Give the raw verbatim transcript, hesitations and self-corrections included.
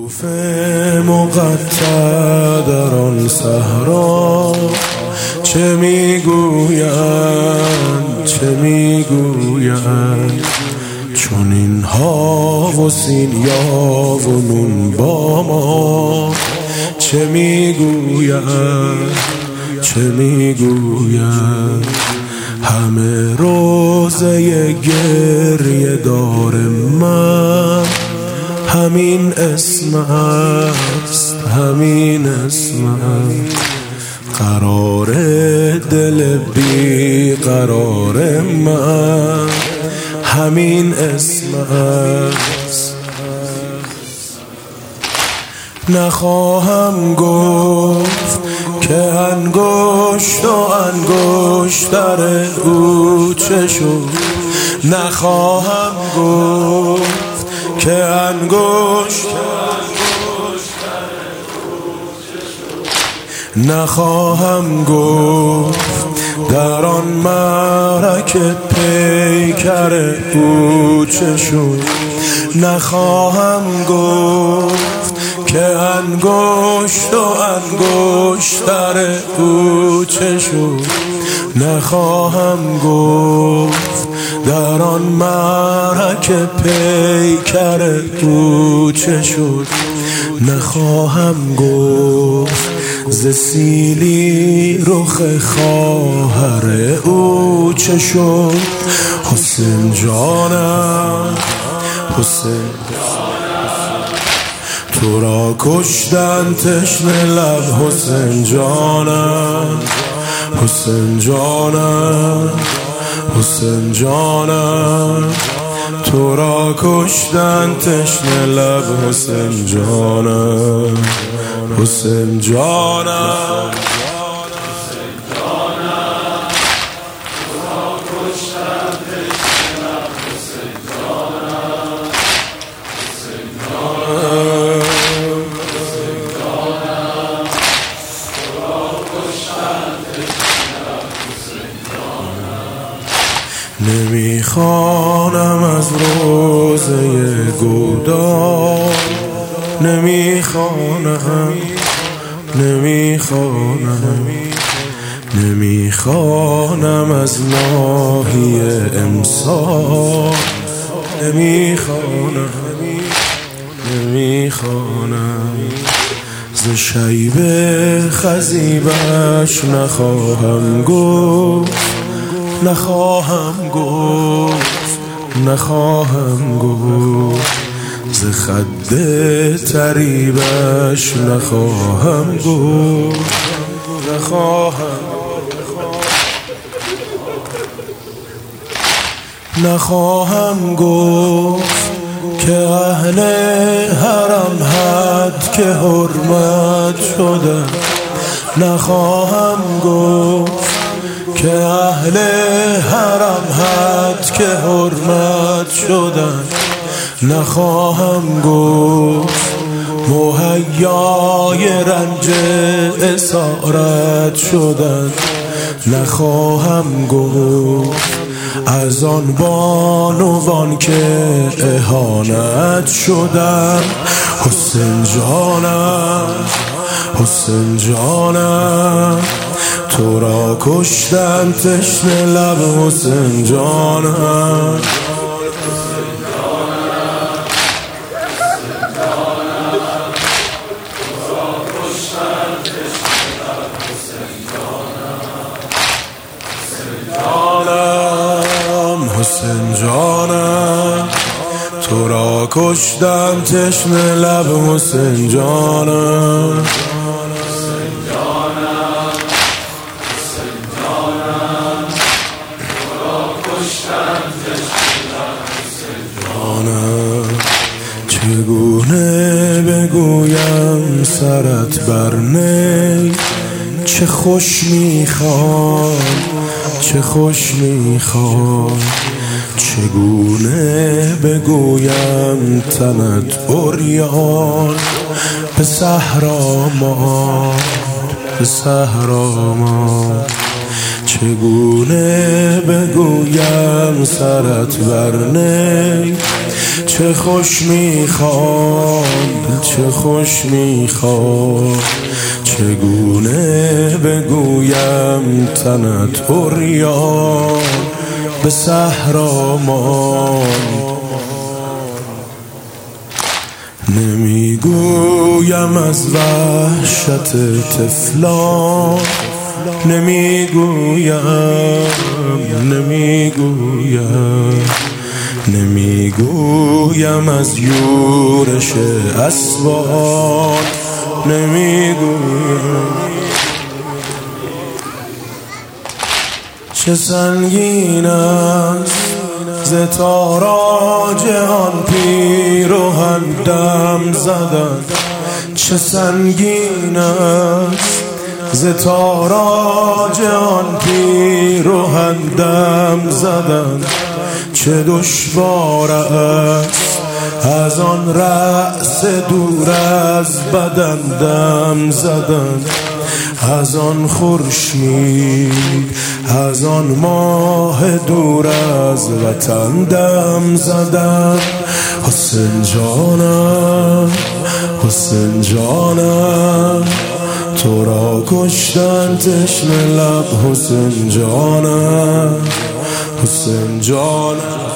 حروف مقطع در آن صحرا چه میگویند چه میگویند، چون اینها و سینیا و نون با ما چه میگویند چه میگویند. همه روزه گریه دار من همین اسم است همین اسم است. قرار دل بی قرار من همین اسم است. نخواهم گفت که انگشت و انگشتر او چه شد، نخواهم گفت که انگشت نخواهم گفت در آن معرکه پیکر او چه شد، نخواهم گفت که انگشت و انگشتر او چه شد، نخواهم گفت در آن معرکه پیکر او چه شد، نخواهم گفت ز سیلی رخ خواهر او چه شد. حسین جانم حسین تو را کشتن تشنه لب، حسین جانم حسین جانم حسین جانم تو را کشتن تشنه لب، حسین جانم حسین جانم نمیخوانم از روزه گودار، نمیخوانم نمیخوانم نمیخوانم از ناحیه امسال، نمیخوانم نمیخوانم ز شیب خزیبش نخواهم گفت نخواهم گفت نخواهم گفت ز خد طریبش نخواهم گفت نخواهم نخواهم گفت که اهل حرم حد که حرمت شده، نخواهم گفت که اهل حرم حد که حرمت شدن، نخواهم گفت مهیای رنج اسارت شدن، نخواهم گفت از آن بانوان که اهانت شدن. حسین جانم حسین جانم تو را کشتن تشنه لب، حسین جانم حسین جانم تو را کشتن تشنه لب، حسین جانم چگونه بگویم سرت بر نی، چه خوش میخوام چه خوش میخوام، چگونه بگویم تنت عریان به صحرا ماند به صحرا ماند، چگونه بگویم سرت بر نی، چه خوش میخواند چه خوش میخواد، چگونه بگویم تنت عریان به صحرا ماند. نمیگویم از وحشت طفلان، نمیگویم نمیگویم نمیگویم از یورش اسبان، نمیگویم چه سنگین است ز تاراج آن پیراهن دم زدن، چه سنگین است ز تاراج آن پیراهن دم زدن، چه دشوار است از آن رأس دور از بدن دم زدن، از آن خورشید از آن ماه دور از وطن دم زدن. حسین جانم حسین جانم تو را کشتن تشنه لب، حسین جانم حسین جانم